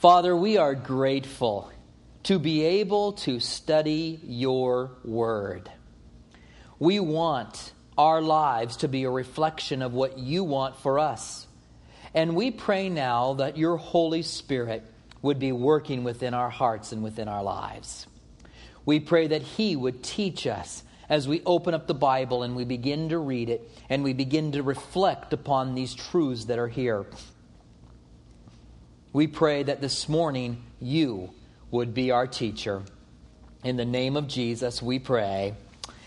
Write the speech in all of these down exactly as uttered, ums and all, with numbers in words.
Father, we are grateful to be able to study your word. We want our lives to be a reflection of what you want for us. And we pray now that your Holy Spirit would be working within our hearts and within our lives. We pray that he would teach us as we open up the Bible and we begin to read it and we begin to reflect upon these truths that are here. We pray that this morning you would be our teacher. In the name of Jesus we pray.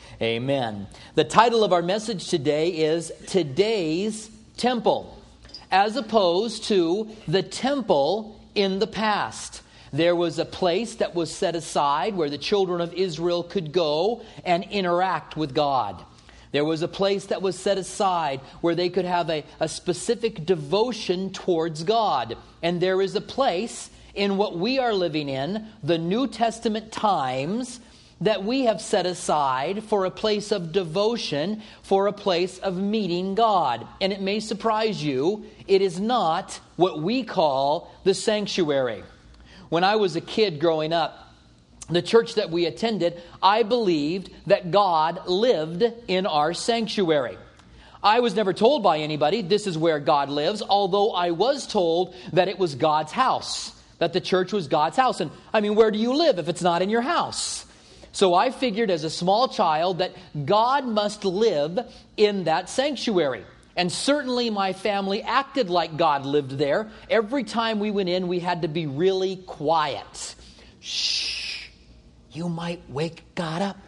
Amen. The title of our message today is Today's Temple, as opposed to the temple in the past. There was a place that was set aside where the children of Israel could go and interact with God. There was a place that was set aside where they could have a, a specific devotion towards God. And there is a place in what we are living in, the New Testament times, that we have set aside for a place of devotion, for a place of meeting God. And it may surprise you, it is not what we call the sanctuary. When I was a kid growing up, the church that we attended, I believed that God lived in our sanctuary. I was never told by anybody this is where God lives, although I was told that it was God's house, that the church was God's house. And I mean, where do you live if it's not in your house? So I figured as a small child that God must live in that sanctuary. And certainly my family acted like God lived there. Every time we went in, we had to be really quiet. Shh. You might wake God up.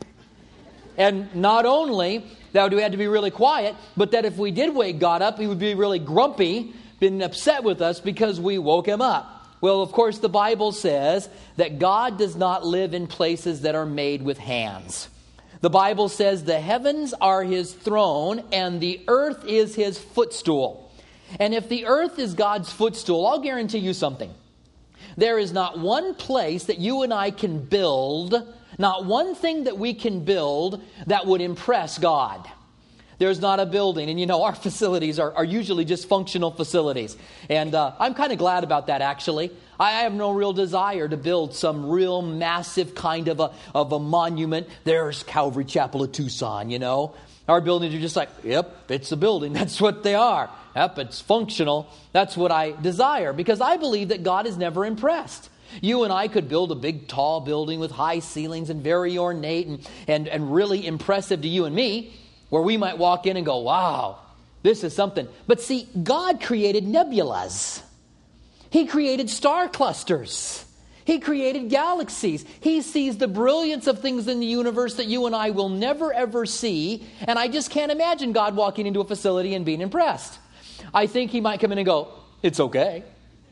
And not only that we had to be really quiet, but that if we did wake God up, he would be really grumpy, been upset with us because we woke him up. Well, of course, the Bible says that God does not live in places that are made with hands. The Bible says the heavens are his throne and the earth is his footstool. And if the earth is God's footstool, I'll guarantee you something. There is not one place that you and I can build, not one thing that we can build that would impress God. There's not a building. And you know, our facilities are, are usually just functional facilities. And uh, I'm kind of glad about that, actually. I have no real desire to build some real massive kind of a, of a monument. There's Calvary Chapel of Tucson, you know. Our buildings are just like, yep, it's a building. That's what they are. Yep, it's functional. That's what I desire, because I believe that God is never impressed. You and I could build a big, tall building with high ceilings and very ornate and, and, and really impressive to you and me, where we might walk in and go, wow, this is something. But see, God created nebulas. He created star clusters. He created galaxies. He sees the brilliance of things in the universe that you and I will never, ever see. And I just can't imagine God walking into a facility and being impressed. I think he might come in and go, it's okay,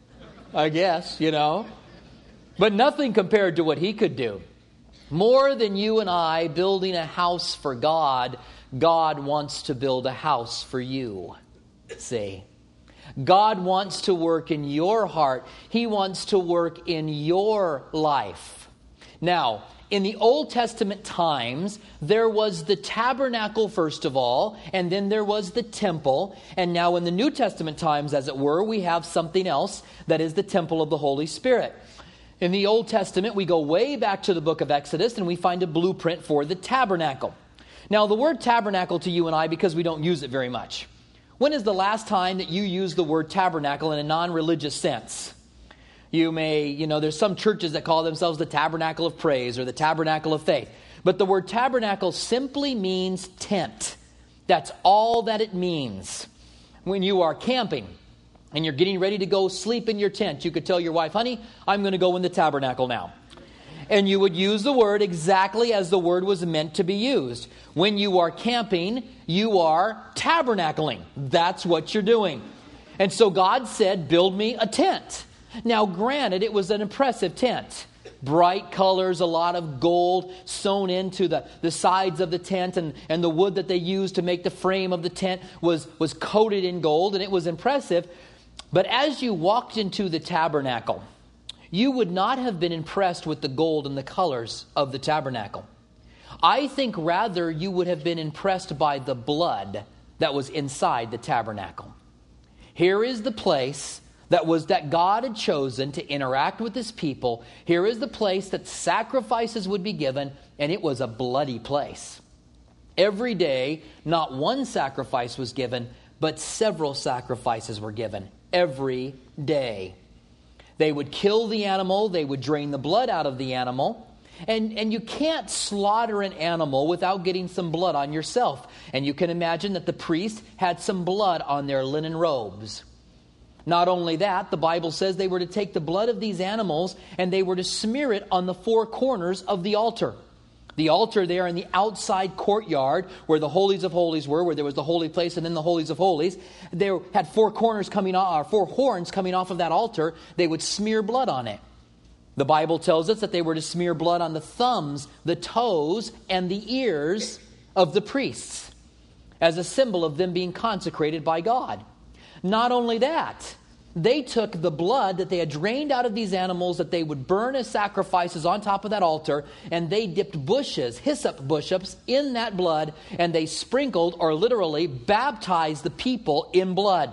I guess, you know. But nothing compared to what he could do. More than you and I building a house for God, God wants to build a house for you. See? God wants to work in your heart. He wants to work in your life. Now, in the Old Testament times, there was the tabernacle first of all, and then there was the temple. And now in the New Testament times, as it were, we have something else that is the temple of the Holy Spirit. In the Old Testament, we go way back to the book of Exodus, and we find a blueprint for the tabernacle. Now, the word tabernacle to you and I, because we don't use it very much. When is the last time that you used the word tabernacle in a non-religious sense? You may, you know, there's some churches that call themselves the tabernacle of praise or the tabernacle of faith. But the word tabernacle simply means tent. That's all that it means. When you are camping and you're getting ready to go sleep in your tent, you could tell your wife, honey, I'm going to go in the tabernacle now. And you would use the word exactly as the word was meant to be used. When you are camping, you are tabernacling. That's what you're doing. And so God said, build me a tent. Now, granted, it was an impressive tent. Bright colors, a lot of gold sewn into the, the sides of the tent, and, and the wood that they used to make the frame of the tent was, was coated in gold, and it was impressive. But as you walked into the tabernacle, you would not have been impressed with the gold and the colors of the tabernacle. I think rather you would have been impressed by the blood that was inside the tabernacle. Here is the place that was that God had chosen to interact with his people. Here is the place that sacrifices would be given, and it was a bloody place. Every day, not one sacrifice was given, but several sacrifices were given. Every day. They would kill the animal. They would drain the blood out of the animal. And, and you can't slaughter an animal without getting some blood on yourself. And you can imagine that the priest had some blood on their linen robes. Not only that, the Bible says they were to take the blood of these animals and they were to smear it on the four corners of the altar. The altar there in the outside courtyard where the holies of holies were, where there was the holy place and then the holies of holies, they had four corners coming off, or four horns coming off of that altar. They would smear blood on it. The Bible tells us that they were to smear blood on the thumbs, the toes, and the ears of the priests as a symbol of them being consecrated by God. Not only that, they took the blood that they had drained out of these animals that they would burn as sacrifices on top of that altar, and they dipped bushes, hyssop bushes, in that blood, and they sprinkled or literally baptized the people in blood.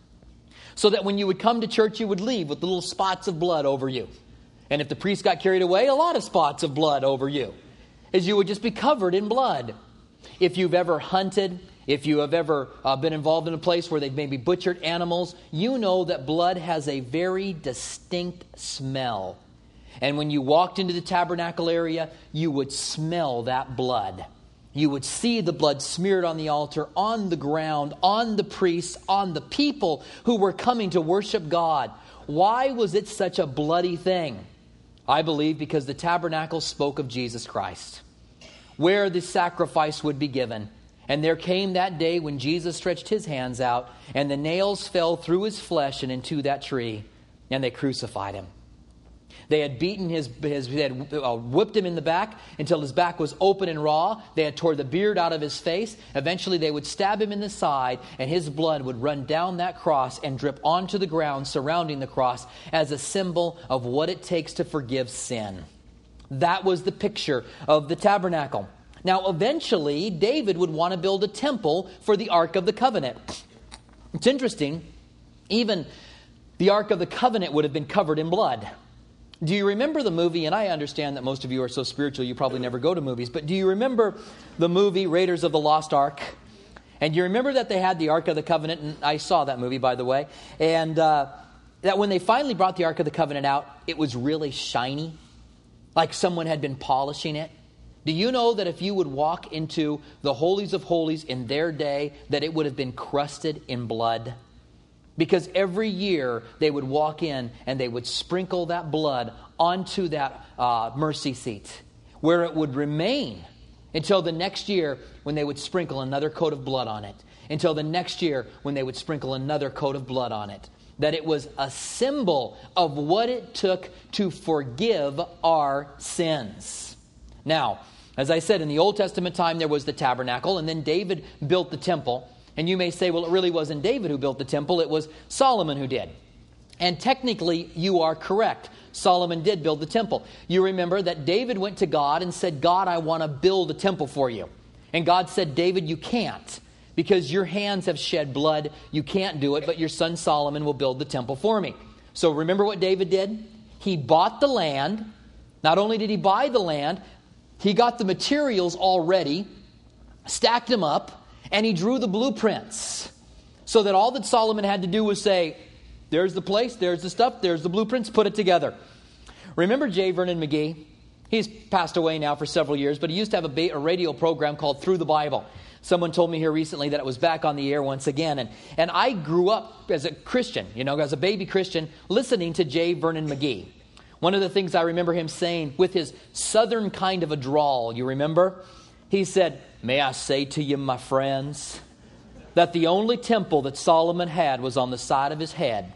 So that when you would come to church, you would leave with little spots of blood over you. And if the priest got carried away, a lot of spots of blood over you, as you would just be covered in blood. If you've ever hunted, if you have ever uh, been involved in a place where they've maybe butchered animals, you know that blood has a very distinct smell. And when you walked into the tabernacle area, you would smell that blood. You would see the blood smeared on the altar, on the ground, on the priests, on the people who were coming to worship God. Why was it such a bloody thing? I believe because the tabernacle spoke of Jesus Christ, where the sacrifice would be given. And there came that day when Jesus stretched his hands out, and the nails fell through his flesh and into that tree, and they crucified him. They had beaten his, his they had uh, whipped him in the back until his back was open and raw. They had tore the beard out of his face. Eventually they would stab him in the side, and his blood would run down that cross and drip onto the ground surrounding the cross as a symbol of what it takes to forgive sin. That was the picture of the tabernacle. Now, eventually, David would want to build a temple for the Ark of the Covenant. It's interesting, even the Ark of the Covenant would have been covered in blood. Do you remember the movie, and I understand that most of you are so spiritual you probably never go to movies, but do you remember the movie Raiders of the Lost Ark? And you remember that they had the Ark of the Covenant, and I saw that movie, by the way, and uh, that when they finally brought the Ark of the Covenant out, it was really shiny, like someone had been polishing it. Do you know that if you would walk into the holies of holies in their day, that it would have been crusted in blood? Because every year they would walk in and they would sprinkle that blood onto that uh, mercy seat, where it would remain until the next year when they would sprinkle another coat of blood on it. Until the next year when they would sprinkle another coat of blood on it. That it was a symbol of what it took to forgive our sins. Now, as I said, in the Old Testament time, there was the tabernacle, and then David built the temple. And you may say, well, it really wasn't David who built the temple, it was Solomon who did. And technically, you are correct. Solomon did build the temple. You remember that David went to God and said, God, I want to build a temple for you. And God said, David, you can't, because your hands have shed blood. You can't do it, but your son Solomon will build the temple for me. So remember what David did? He bought the land. Not only did he buy the land, he got the materials already, stacked them up, and he drew the blueprints. So that all that Solomon had to do was say, there's the place, there's the stuff, there's the blueprints, put it together. Remember J. Vernon McGee? He's passed away now for several years, but he used to have a, ba- a radio program called Through the Bible. Someone told me here recently that it was back on the air once again. And, and I grew up as a Christian, you know, as a baby Christian, listening to J. Vernon McGee. One of the things I remember him saying with his southern kind of a drawl, you remember? He said, may I say to you, my friends, that the only temple that Solomon had was on the side of his head.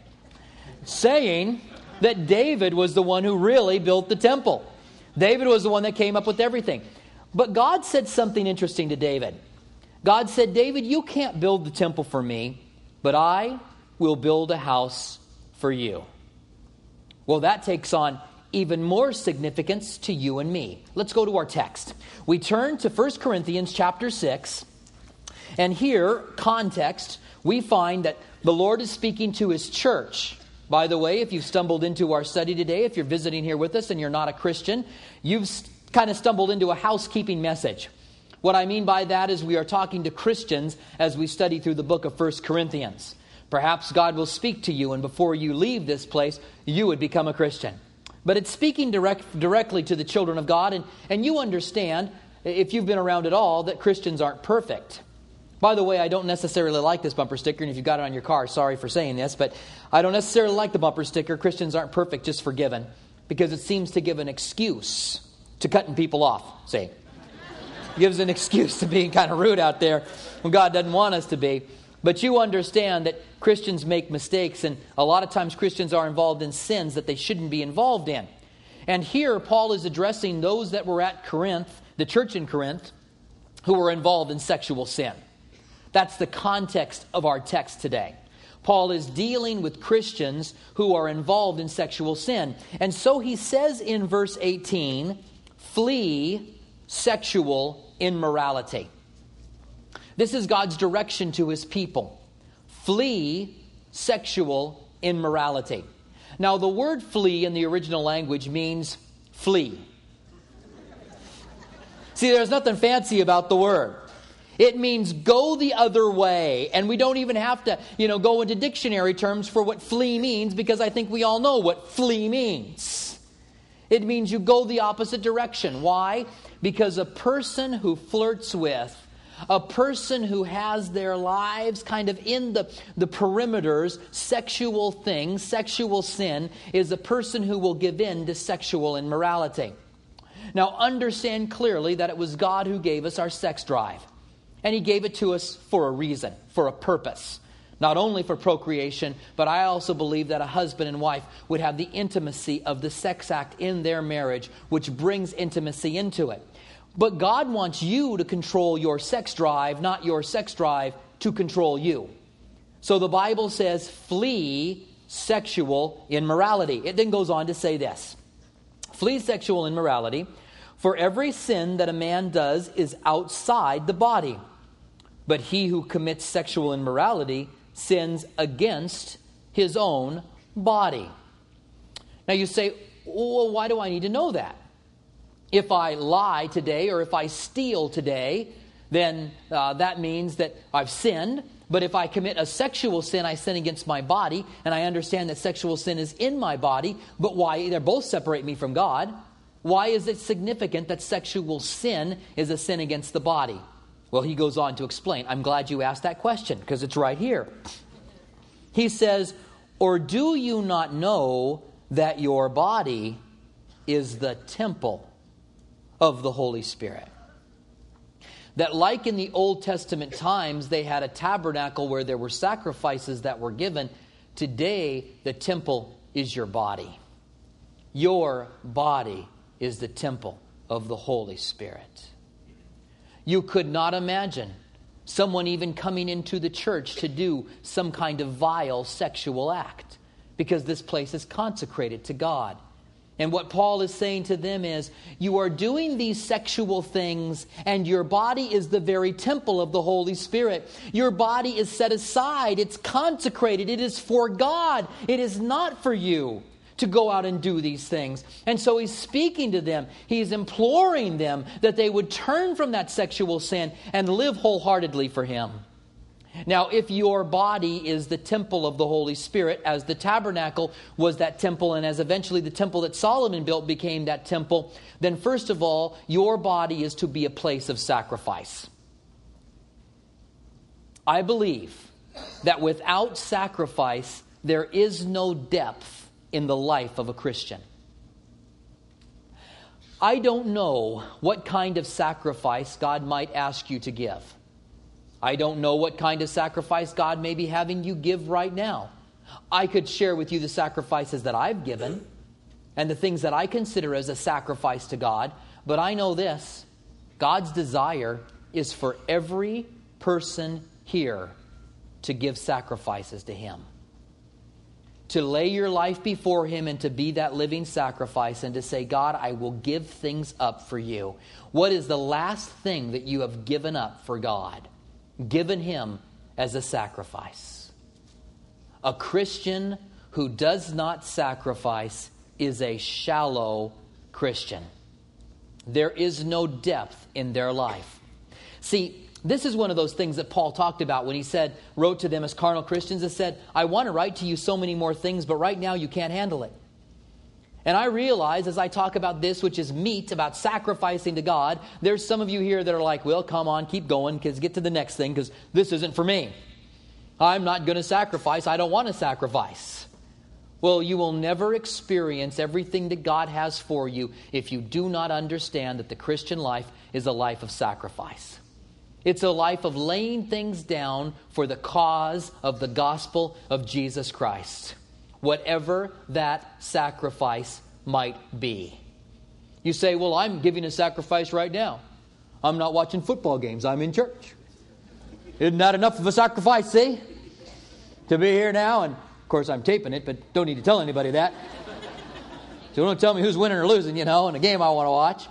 Saying that David was the one who really built the temple. David was the one that came up with everything. But God said something interesting to David. God said, David, you can't build the temple for me, but I will build a house for you. Well, that takes on even more significance to you and me. Let's go to our text. We turn to First Corinthians chapter six. And here, context, we find that the Lord is speaking to his church. By the way, if you've stumbled into our study today, if you're visiting here with us and you're not a Christian, you've kind of stumbled into a housekeeping message. What I mean by that is we are talking to Christians as we study through the book of First Corinthians. Perhaps God will speak to you, and before you leave this place, you would become a Christian. But it's speaking direct, directly to the children of God, and, and you understand, if you've been around at all, that Christians aren't perfect. By the way, I don't necessarily like this bumper sticker, and if you've got it on your car, sorry for saying this, but I don't necessarily like the bumper sticker, Christians aren't perfect, just forgiven, because it seems to give an excuse to cutting people off, see. Gives an excuse to being kind of rude out there when God doesn't want us to be. But you understand that Christians make mistakes, and a lot of times Christians are involved in sins that they shouldn't be involved in. And here Paul is addressing those that were at Corinth, the church in Corinth, who were involved in sexual sin. That's the context of our text today. Paul is dealing with Christians who are involved in sexual sin. And so he says in verse eighteen, flee sexual immorality. This is God's direction to his people. Flee sexual immorality. Now, the word flee in the original language means flee. See, there's nothing fancy about the word. It means go the other way. And we don't even have to, you know, go into dictionary terms for what flee means, because I think we all know what flee means. It means you go the opposite direction. Why? Because a person who flirts with, a person who has their lives kind of in the, the perimeters, sexual things, sexual sin, is a person who will give in to sexual immorality. Now, understand clearly that it was God who gave us our sex drive. And he gave it to us for a reason, for a purpose. Not only for procreation, but I also believe that a husband and wife would have the intimacy of the sex act in their marriage, which brings intimacy into it. But God wants you to control your sex drive, not your sex drive to control you. So the Bible says, flee sexual immorality. It then goes on to say this. Flee sexual immorality, for every sin that a man does is outside the body. But he who commits sexual immorality sins against his own body. Now you say, well, why do I need to know that? If I lie today or if I steal today, then uh, that means that I've sinned. But if I commit a sexual sin, I sin against my body. And I understand that sexual sin is in my body. But why? They both separate me from God. Why is it significant that sexual sin is a sin against the body? Well, he goes on to explain. I'm glad you asked that question, because it's right here. He says, or do you not know that your body is the temple of the Holy Spirit? That like in the Old Testament times, they had a tabernacle where there were sacrifices that were given. Today, the temple is your body. Your body is the temple of the Holy Spirit. You could not imagine someone even coming into the church to do some kind of vile sexual act, because this place is consecrated to God. And what Paul is saying to them is, you are doing these sexual things, and your body is the very temple of the Holy Spirit. Your body is set aside. It's consecrated. It is for God. It is not for you to go out and do these things. And so he's speaking to them. He's imploring them that they would turn from that sexual sin and live wholeheartedly for him. Now, if your body is the temple of the Holy Spirit, as the tabernacle was that temple, and as eventually the temple that Solomon built became that temple, then first of all, your body is to be a place of sacrifice. I believe that without sacrifice, there is no depth in the life of a Christian. I don't know what kind of sacrifice God might ask you to give. I don't know what kind of sacrifice God may be having you give right now. I could share with you the sacrifices that I've given and the things that I consider as a sacrifice to God, but I know this: God's desire is for every person here to give sacrifices to Him. To lay your life before Him and to be that living sacrifice and to say, God, I will give things up for you. What is the last thing that you have given up for God? Given Him as a sacrifice. A Christian who does not sacrifice is a shallow Christian. There is no depth in their life. See, this is one of those things that Paul talked about when he said, wrote to them as carnal Christians, and said, I want to write to you so many more things, but right now you can't handle it. And I realize as I talk about this, which is meat, about sacrificing to God, there's some of you here that are like, well, come on, keep going, because get to the next thing, because this isn't for me. I'm not going to sacrifice. I don't want to sacrifice. Well, you will never experience everything that God has for you if you do not understand that the Christian life is a life of sacrifice. It's a life of laying things down for the cause of the gospel of Jesus Christ, whatever that sacrifice might be. You say, well, I'm giving a sacrifice right now. I'm not watching football games. I'm in church. Isn't that enough of a sacrifice, see? To be here now, and of course I'm taping it, but don't need to tell anybody that. So don't tell me who's winning or losing, you know, in a game I want to watch.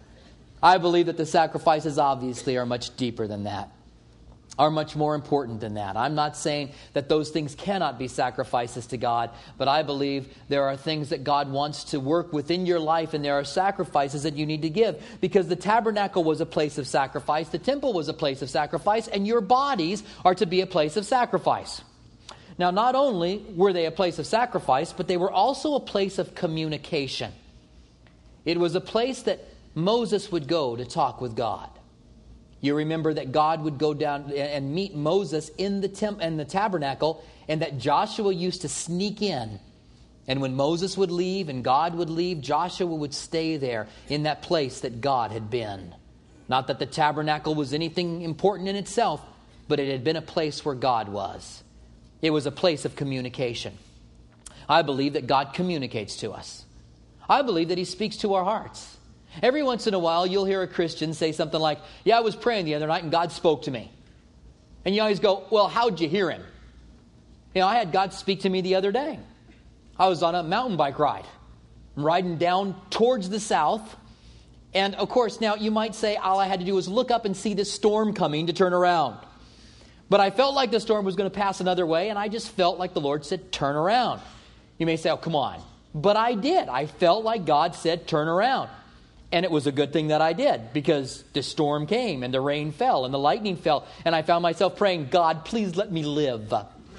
I believe that the sacrifices obviously are much deeper than that, are much more important than that. I'm not saying that those things cannot be sacrifices to God, but I believe there are things that God wants to work within your life, and there are sacrifices that you need to give, because the tabernacle was a place of sacrifice, the temple was a place of sacrifice, and your bodies are to be a place of sacrifice. Now, not only were they a place of sacrifice, but they were also a place of communication. It was a place that Moses would go to talk with God. You remember that God would go down and meet Moses in the temp- in the tabernacle, and that Joshua used to sneak in. And when Moses would leave and God would leave, Joshua would stay there in that place that God had been. Not that the tabernacle was anything important in itself, but it had been a place where God was. It was a place of communication. I believe that God communicates to us. I believe that He speaks to our hearts. Every once in a while, you'll hear a Christian say something like, yeah, I was praying the other night and God spoke to me. And you always go, well, how'd you hear Him? You know, I had God speak to me the other day. I was on a mountain bike ride, riding down towards the south. And of course, now you might say all I had to do was look up and see this storm coming to turn around. But I felt like the storm was going to pass another way, and I just felt like the Lord said, turn around. You may say, oh, come on. But I did. I felt like God said, turn around. And it was a good thing that I did, because the storm came, and the rain fell, and the lightning fell, and I found myself praying, God, please let me live.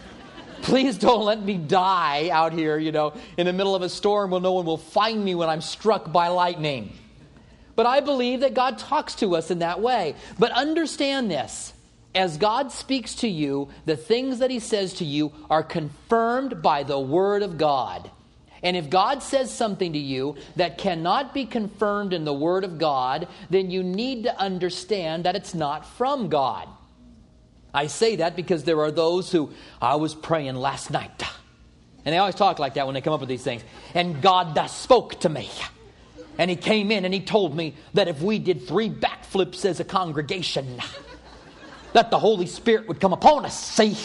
Please don't let me die out here, you know, in the middle of a storm where no one will find me when I'm struck by lightning. But I believe that God talks to us in that way. But understand this. As God speaks to you, the things that He says to you are confirmed by the Word of God. And if God says something to you that cannot be confirmed in the Word of God, then you need to understand that it's not from God. I say that because there are those who, I was praying last night. And they always talk like that when they come up with these things. And God thus spoke to me. And He came in and He told me that if we did three backflips as a congregation, that the Holy Spirit would come upon us. See?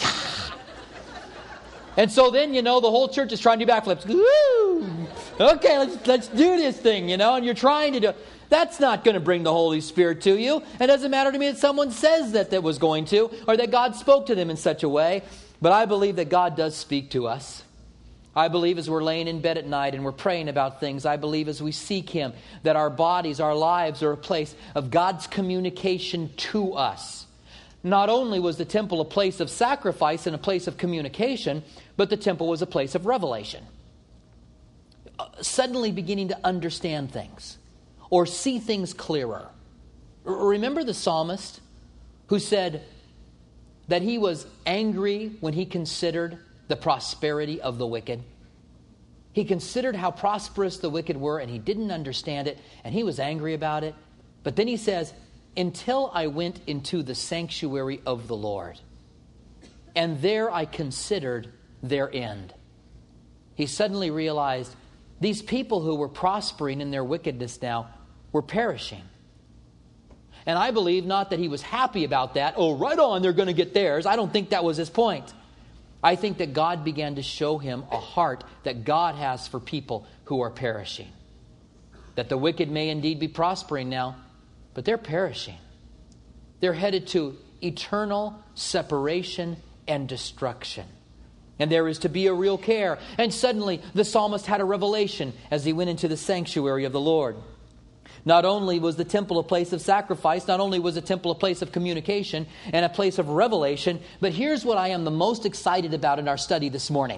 And so then, you know, the whole church is trying to do backflips. Woo! Okay, let's let's do this thing, you know, and you're trying to do. That's not going to bring the Holy Spirit to you. It doesn't matter to me that someone says that that was going to, or that God spoke to them in such a way. But I believe that God does speak to us. I believe as we're laying in bed at night and we're praying about things, I believe as we seek Him, that our bodies, our lives are a place of God's communication to us. Not only was the temple a place of sacrifice and a place of communication, but the temple was a place of revelation. Uh, suddenly beginning to understand things or see things clearer. R- remember the psalmist who said that he was angry when he considered the prosperity of the wicked? He considered how prosperous the wicked were, and he didn't understand it, and he was angry about it. But then he says, until I went into the sanctuary of the Lord, and there I considered their end. He suddenly realized these people who were prospering in their wickedness now were perishing. And I believe not that he was happy about that. Oh, right on, they're going to get theirs. I don't think that was his point. I think that God began to show him a heart that God has for people who are perishing. That the wicked may indeed be prospering now, but they're perishing. They're headed to eternal separation and destruction. And there is to be a real care. And suddenly the psalmist had a revelation as he went into the sanctuary of the Lord. Not only was the temple a place of sacrifice, not only was the temple a place of communication and a place of revelation, but here's what I am the most excited about in our study this morning.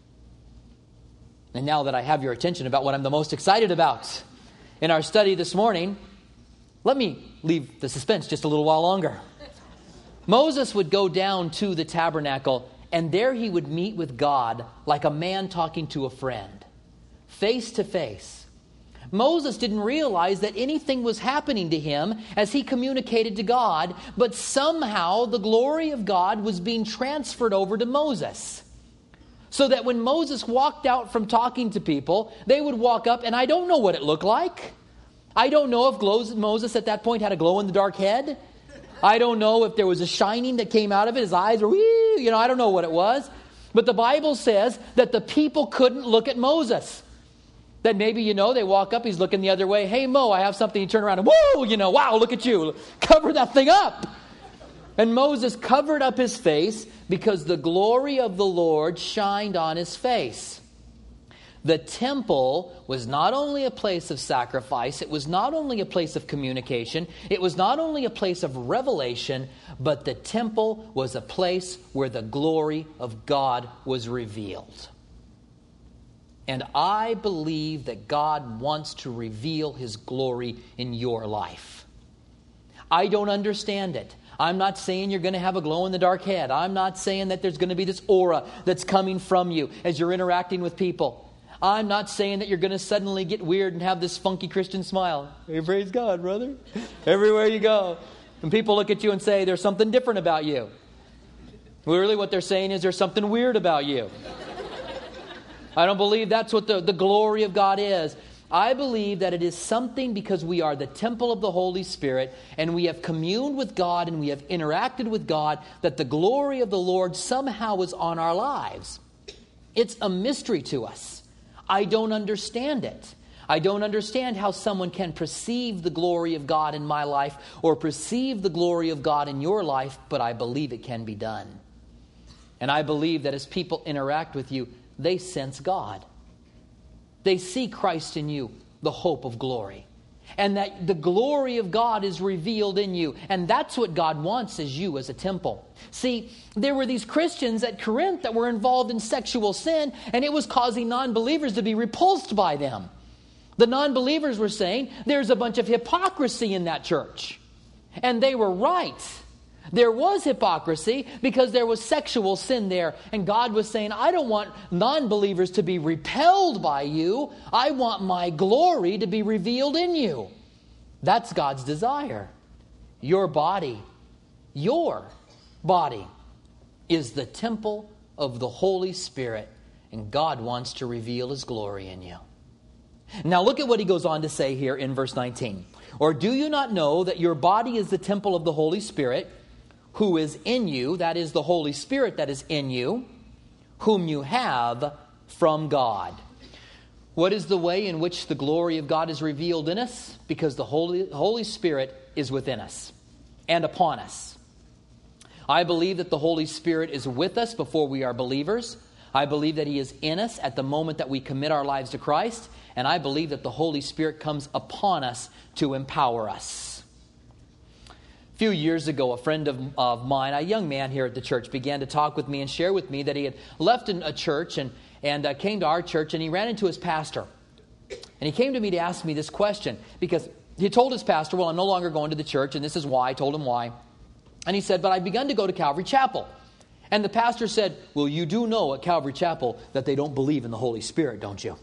And now that I have your attention about what I'm the most excited about in our study this morning, let me leave the suspense just a little while longer. Moses would go down to the tabernacle, and there he would meet with God like a man talking to a friend, face to face. Moses didn't realize that anything was happening to him as he communicated to God, but somehow the glory of God was being transferred over to Moses. So that when Moses walked out from talking to people, they would walk up, and I don't know what it looked like. I don't know if Moses at that point had a glow-in-the-dark head. I don't know if there was a shining that came out of it. His eyes were, wee, you know, I don't know what it was. But the Bible says that the people couldn't look at Moses. That maybe, you know, they walk up, he's looking the other way. Hey, Mo, I have something. You turn around and, whoa, you know, wow, look at you. Cover that thing up. And Moses covered up his face because the glory of the Lord shined on his face. The temple was not only a place of sacrifice, it was not only a place of communication, it was not only a place of revelation, but the temple was a place where the glory of God was revealed. And I believe that God wants to reveal His glory in your life. I don't understand it. I'm not saying you're going to have a glow-in-the-dark head. I'm not saying that there's going to be this aura that's coming from you as you're interacting with people. I'm not saying that you're going to suddenly get weird and have this funky Christian smile. Hey, praise God, brother. Everywhere you go. And people look at you and say, there's something different about you. Literally what they're saying is there's something weird about you. I don't believe that's what the, the glory of God is. I believe that it is something because we are the temple of the Holy Spirit and we have communed with God and we have interacted with God, that the glory of the Lord somehow is on our lives. It's a mystery to us. I don't understand it. I don't understand how someone can perceive the glory of God in my life or perceive the glory of God in your life, but I believe it can be done. And I believe that as people interact with you, they sense God. They see Christ in you, the hope of glory. And that the glory of God is revealed in you. And that's what God wants as you as a temple. See, there were these Christians at Corinth that were involved in sexual sin, and it was causing non-believers to be repulsed by them. The non-believers were saying, there's a bunch of hypocrisy in that church. And they were right. There was hypocrisy because there was sexual sin there. And God was saying, I don't want non-believers to be repelled by you. I want my glory to be revealed in you. That's God's desire. Your body, your body is the temple of the Holy Spirit. And God wants to reveal His glory in you. Now look at what He goes on to say here in verse nineteen. Or do you not know that your body is the temple of the Holy Spirit, who is in you, that is the Holy Spirit that is in you, whom you have from God. What is the way in which the glory of God is revealed in us? Because the Holy, Holy Spirit is within us and upon us. I believe that the Holy Spirit is with us before we are believers. I believe that He is in us at the moment that we commit our lives to Christ. And I believe that the Holy Spirit comes upon us to empower us. A few years ago, a friend of, of mine, a young man here at the church, began to talk with me and share with me that he had left a church and, and uh, came to our church, and he ran into his pastor. And he came to me to ask me this question because he told his pastor, well, I'm no longer going to the church, and this is why. I told him why. And he said, but I've begun to go to Calvary Chapel. And the pastor said, well, you do know at Calvary Chapel that they don't believe in the Holy Spirit, don't you?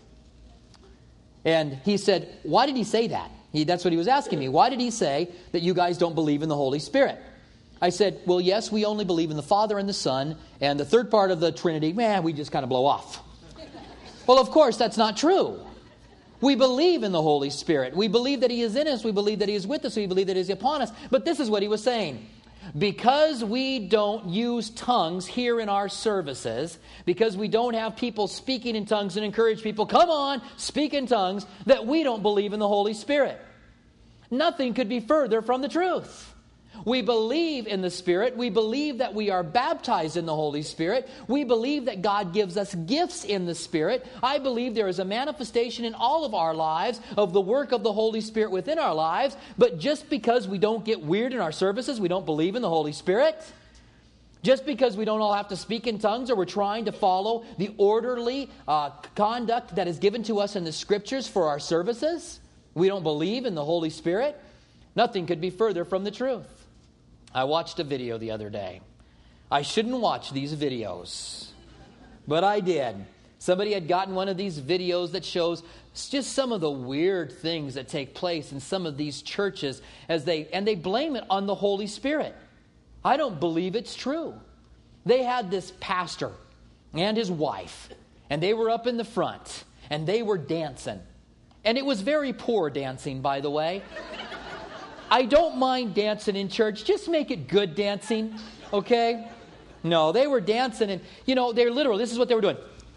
And he said, why did he say that? He, that's what he was asking me. Why did he say that you guys don't believe in the Holy Spirit? I said, well, yes, we only believe in the Father and the Son, and the third part of the Trinity, man, we just kind of blow off. Well, of course, that's not true. We believe in the Holy Spirit. We believe that He is in us. We believe that He is with us. We believe that He is upon us. But this is what he was saying. Because we don't use tongues here in our services, because we don't have people speaking in tongues and encourage people, come on, speak in tongues, that we don't believe in the Holy Spirit. Nothing could be further from the truth. We believe in the Spirit. We believe that we are baptized in the Holy Spirit. We believe that God gives us gifts in the Spirit. I believe there is a manifestation in all of our lives of the work of the Holy Spirit within our lives. But just because we don't get weird in our services, we don't believe in the Holy Spirit. Just because we don't all have to speak in tongues, or we're trying to follow the orderly uh, conduct that is given to us in the Scriptures for our services, we don't believe in the Holy Spirit. Nothing could be further from the truth. I watched a video the other day. I shouldn't watch these videos, but I did. Somebody had gotten one of these videos that shows just some of the weird things that take place in some of these churches, as they and they blame it on the Holy Spirit. I don't believe it's true. They had this pastor and his wife, and they were up in the front, and they were dancing. And it was very poor dancing, by the way. I don't mind dancing in church. Just make it good dancing, okay? No, they were dancing, and, you know, they're literal. This is what they were doing.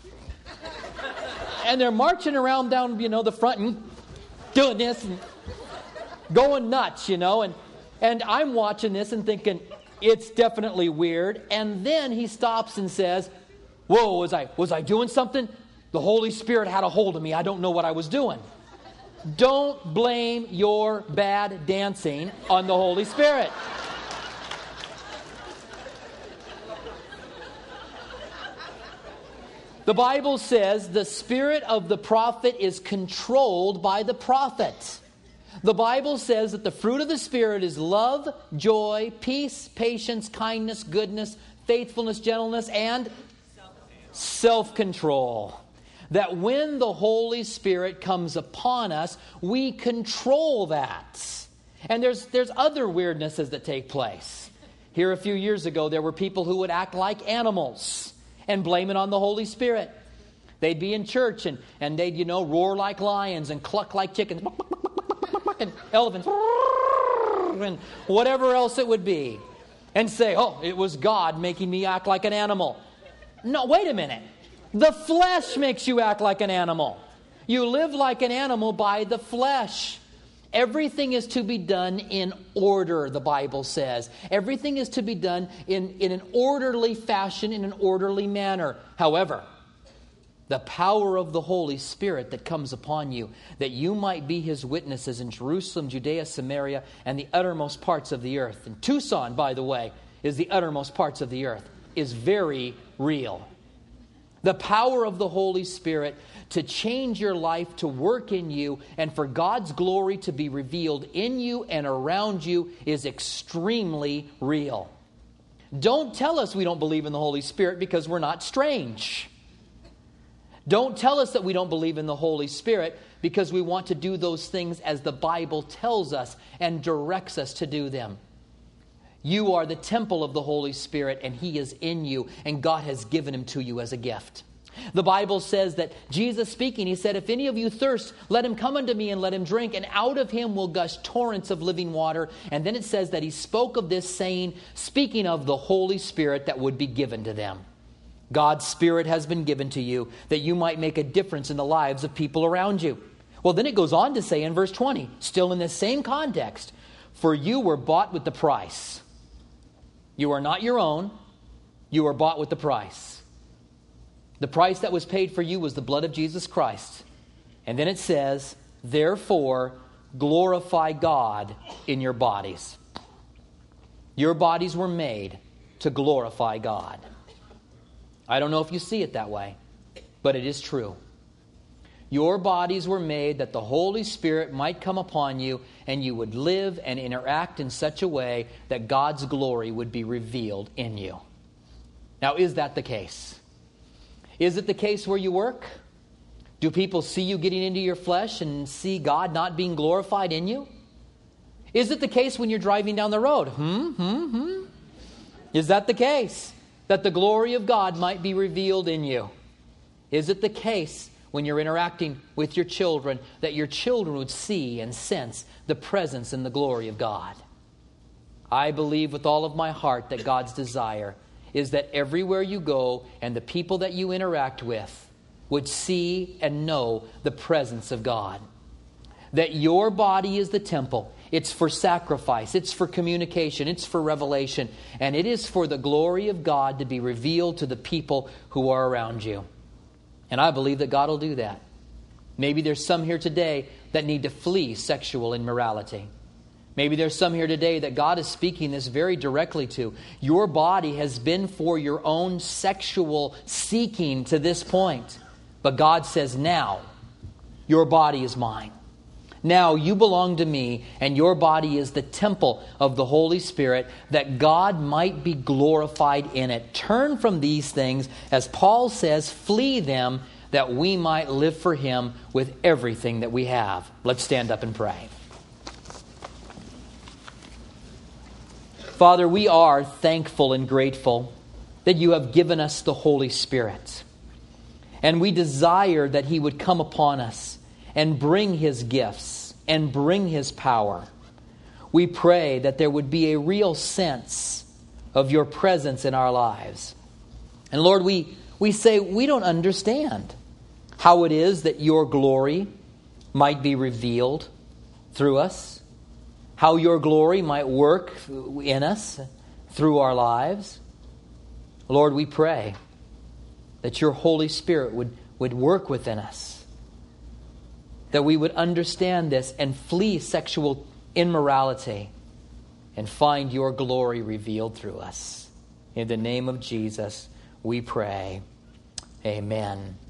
And they're marching around down, you know, the front and doing this and going nuts, you know. And, and I'm watching this and thinking, it's definitely weird. And then he stops and says, whoa, was I, was I doing something? The Holy Spirit had a hold of me. I don't know what I was doing. Don't blame your bad dancing on the Holy Spirit. The Bible says the spirit of the prophet is controlled by the prophet. The Bible says that the fruit of the Spirit is love, joy, peace, patience, kindness, goodness, faithfulness, gentleness, and self-control. That when the Holy Spirit comes upon us, we control that. And there's there's other weirdnesses that take place. Here a few years ago, there were people who would act like animals and blame it on the Holy Spirit. They'd be in church and, and they'd, you know, roar like lions and cluck like chickens and elephants and whatever else it would be. And say, oh, it was God making me act like an animal. No, wait a minute. The flesh makes you act like an animal. You live like an animal by the flesh. Everything is to be done in order, the Bible says. Everything is to be done in, in an orderly fashion, in an orderly manner. However, the power of the Holy Spirit that comes upon you, that you might be His witnesses in Jerusalem, Judea, Samaria, and the uttermost parts of the earth. And Tucson, by the way, is the uttermost parts of the earth, is very real. The power of the Holy Spirit to change your life, to work in you, and for God's glory to be revealed in you and around you is extremely real. Don't tell us we don't believe in the Holy Spirit because we're not strange. Don't tell us that we don't believe in the Holy Spirit because we want to do those things as the Bible tells us and directs us to do them. You are the temple of the Holy Spirit, and He is in you, and God has given Him to you as a gift. The Bible says that Jesus speaking, He said, if any of you thirst, let him come unto me and let him drink, and out of him will gush torrents of living water. And then it says that He spoke of this saying, speaking of the Holy Spirit that would be given to them. God's Spirit has been given to you that you might make a difference in the lives of people around you. Well, then it goes on to say in verse twenty, still in this same context, for you were bought with the price. You are not your own. You are bought with the price. The price that was paid for you was the blood of Jesus Christ. And then it says, therefore, glorify God in your bodies. Your bodies were made to glorify God. I don't know if you see it that way, but it is true. Your bodies were made that the Holy Spirit might come upon you and you would live and interact in such a way that God's glory would be revealed in you. Now, is that the case? Is it the case where you work? Do people see you getting into your flesh and see God not being glorified in you? Is it the case when you're driving down the road? Hmm, hmm, hmm. Is that the case? That the glory of God might be revealed in you? Is it the case when you're interacting with your children, that your children would see and sense the presence and the glory of God? I believe with all of my heart that God's desire is that everywhere you go and the people that you interact with would see and know the presence of God. That your body is the temple. It's for sacrifice. It's for communication. It's for revelation. And it is for the glory of God to be revealed to the people who are around you. And I believe that God will do that. Maybe there's some here today that need to flee sexual immorality. Maybe there's some here today that God is speaking this very directly to. Your body has been for your own sexual seeking to this point. But God says, now, your body is mine. Now you belong to me, and your body is the temple of the Holy Spirit, that God might be glorified in it. Turn from these things, as Paul says, flee them, that we might live for Him with everything that we have. Let's stand up and pray. Father, we are thankful and grateful that you have given us the Holy Spirit. And we desire that He would come upon us and bring His gifts and bring His power. We pray that there would be a real sense of your presence in our lives. And Lord, we, we say we don't understand how it is that your glory might be revealed through us, how your glory might work in us through our lives. Lord, we pray that your Holy Spirit would, would work within us, that we would understand this and flee sexual immorality and find your glory revealed through us. In the name of Jesus, we pray. Amen.